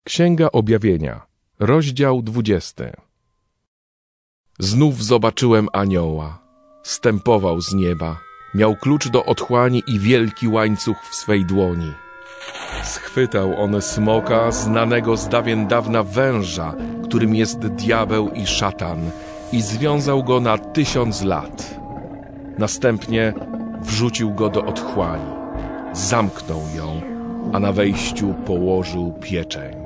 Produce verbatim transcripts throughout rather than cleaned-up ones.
Księga Objawienia, rozdział dwudziesty. Znów zobaczyłem anioła. Stępował z nieba. Miał klucz do otchłani i wielki łańcuch w swej dłoni. Schwytał on smoka, znanego z dawien dawna węża, którym jest diabeł i szatan, i związał go na tysiąc lat. Następnie wrzucił go do otchłani. Zamknął ją, a na wejściu położył pieczęć.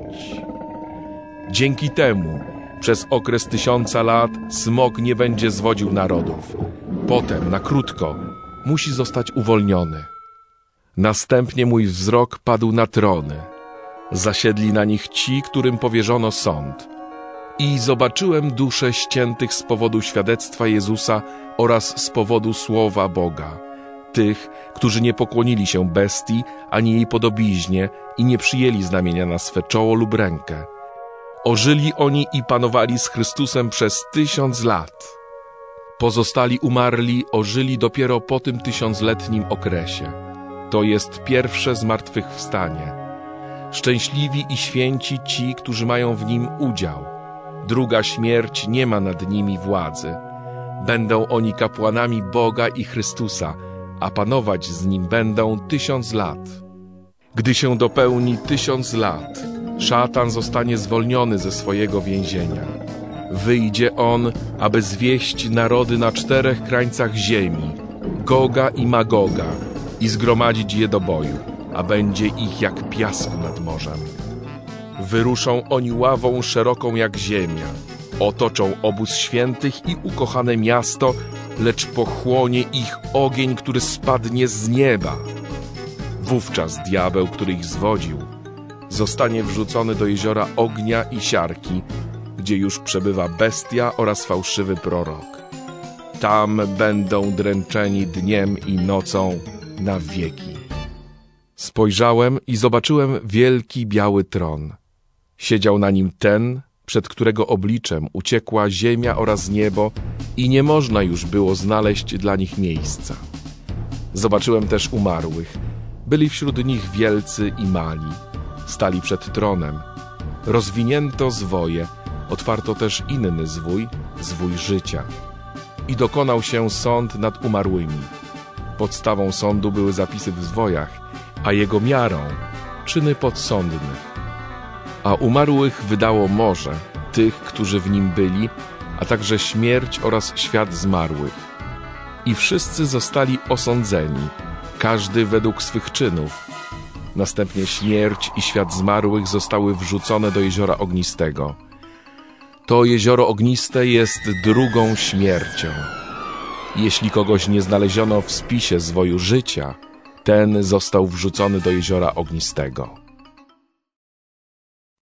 Dzięki temu przez okres tysiąca lat smok nie będzie zwodził narodów. Potem, na krótko, musi zostać uwolniony. Następnie mój wzrok padł na trony. Zasiedli na nich ci, którym powierzono sąd. I zobaczyłem dusze ściętych z powodu świadectwa Jezusa oraz z powodu słowa Boga. Tych, którzy nie pokłonili się bestii, ani jej podobiznie i nie przyjęli znamienia na swe czoło lub rękę. Ożyli oni i panowali z Chrystusem przez tysiąc lat. Pozostali umarli ożyli dopiero po tym tysiącletnim okresie. To jest pierwsze zmartwychwstanie. Szczęśliwi i święci ci, którzy mają w nim udział. Druga śmierć nie ma nad nimi władzy. Będą oni kapłanami Boga i Chrystusa, a panować z nim będą tysiąc lat. Gdy się dopełni tysiąc lat, szatan zostanie zwolniony ze swojego więzienia. Wyjdzie on, aby zwieść narody na czterech krańcach ziemi, Goga i Magoga, i zgromadzić je do boju, a będzie ich jak piasku nad morzem. Wyruszą oni ławą szeroką jak ziemia, otoczą obóz świętych i ukochane miasto, lecz pochłonie ich ogień, który spadnie z nieba. Wówczas diabeł, który ich zwodził, zostanie wrzucony do jeziora ognia i siarki, gdzie już przebywa bestia oraz fałszywy prorok. Tam będą dręczeni dniem i nocą na wieki. Spojrzałem i zobaczyłem wielki biały tron. Siedział na nim ten, przed którego obliczem uciekła ziemia oraz niebo i nie można już było znaleźć dla nich miejsca. Zobaczyłem też umarłych. Byli wśród nich wielcy i mali. Stali przed tronem. Rozwinięto zwoje, otwarto też inny zwój, zwój życia. I dokonał się sąd nad umarłymi. Podstawą sądu były zapisy w zwojach, a jego miarą czyny podsądnych. A umarłych wydało morze, tych, którzy w nim byli, a także śmierć oraz świat zmarłych. I wszyscy zostali osądzeni, każdy według swych czynów. Następnie śmierć i świat zmarłych zostały wrzucone do jeziora ognistego. To jezioro ogniste jest drugą śmiercią. Jeśli kogoś nie znaleziono w spisie zwoju życia, ten został wrzucony do jeziora ognistego.